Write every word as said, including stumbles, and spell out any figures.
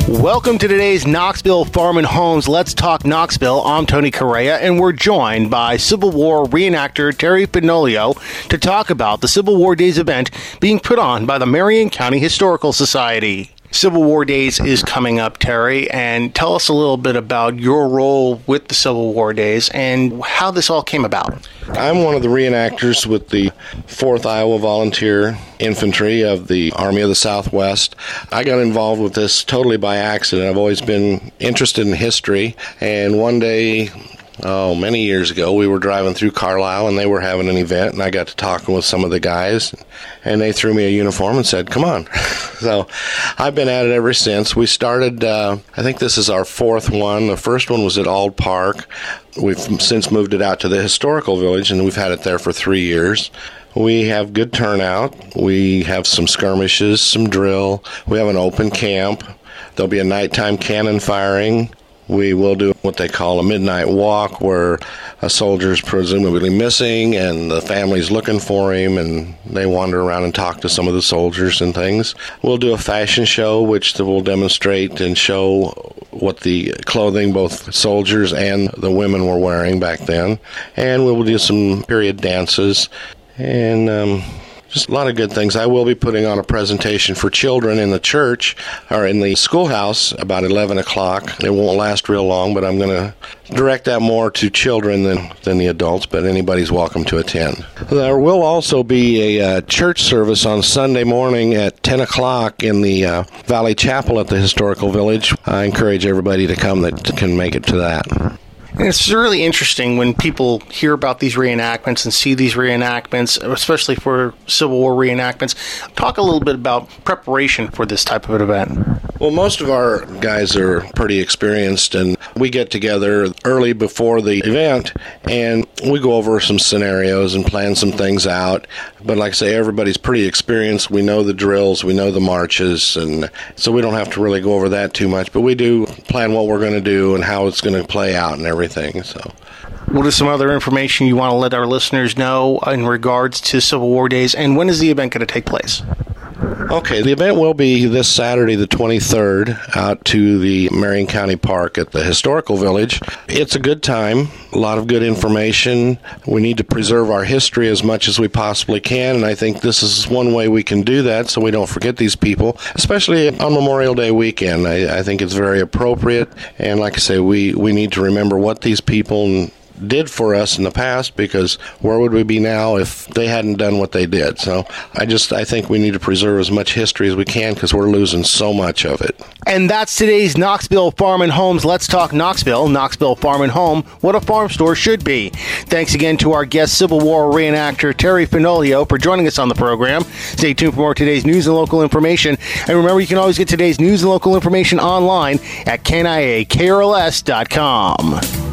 Welcome to today's Knoxville Farm and Homes Let's Talk Knoxville. I'm Tony Correa, and we're joined by Civil War reenactor Terry Fenoglio to talk about the Civil War Days event being put on by the Marion County Historical Society. Civil War Days is coming up, Terry, and tell us a little bit about your role with the Civil War Days and how this all came about. I'm one of the reenactors with the fourth Iowa Volunteer Infantry of the Army of the Southwest. I got involved with this totally by accident. I've always been interested in history, and one day, oh, many years ago, we were driving through Carlisle, and they were having an event, and I got to talking with some of the guys, and they threw me a uniform and said, come on. So I've been at it ever since. We started, uh, I think this is our fourth one. The first one was at Ald Park. We've since moved it out to the Historical Village, and we've had it there for three years. We have good turnout. We have some skirmishes, some drill. We have an open camp. There'll be a nighttime cannon firing. We will do what they call a midnight walk, where a soldier's presumably missing and the family's looking for him, and they wander around and talk to some of the soldiers and things. We'll do a fashion show, which will demonstrate and show what the clothing both soldiers and the women were wearing back then. And we will do some period dances and um, just a lot of good things. I will be putting on a presentation for children in the church, or in the schoolhouse, about eleven o'clock. It won't last real long, but I'm going to direct that more to children than, than the adults, but anybody's welcome to attend. There will also be a uh, church service on Sunday morning at ten o'clock in the uh, Valley Chapel at the Historical Village. I encourage everybody to come that can make it to that. And it's really interesting when people hear about these reenactments and see these reenactments, especially for Civil War reenactments. Talk a little bit about preparation for this type of an event. Well, most of our guys are pretty experienced, and we get together early before the event, and we go over some scenarios and plan some things out. But like I say, everybody's pretty experienced. We know the drills, we know the marches, and so we don't have to really go over that too much. But we do plan what we're going to do and how it's going to play out and everything. So, what is some other information you want to let our listeners know in regards to Civil War Days, and when is the event going to take place? Okay, the event will be this Saturday, the twenty-third, out to the Marion County Park at the Historical Village. It's a good time, a lot of good information. We need to preserve our history as much as we possibly can, and I think this is one way we can do that so we don't forget these people, especially on Memorial Day weekend. I, I think it's very appropriate, and like I say, we, we need to remember what these people did for us in the past, because where would we be now if they hadn't done what they did? So I just I think we need to preserve as much history as we can, because we're losing so much of it. And that's today's Knoxville Farm and Homes Let's Talk Knoxville. Knoxville Farm and Home, what a farm store should be. Thanks again to our guest Civil War reenactor Terry Fenoglio for joining us on the program. Stay tuned for more of today's news and local information. And remember, you can always get today's news and local information online at K N I A K R L S dot com.